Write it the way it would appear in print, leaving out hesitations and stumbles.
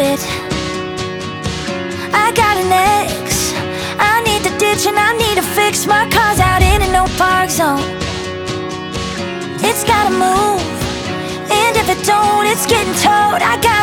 it. I got an ex I need to ditch and I need to fix. My car's out in a no park zone. It's gotta move, and if it don't, it's getting towed. I got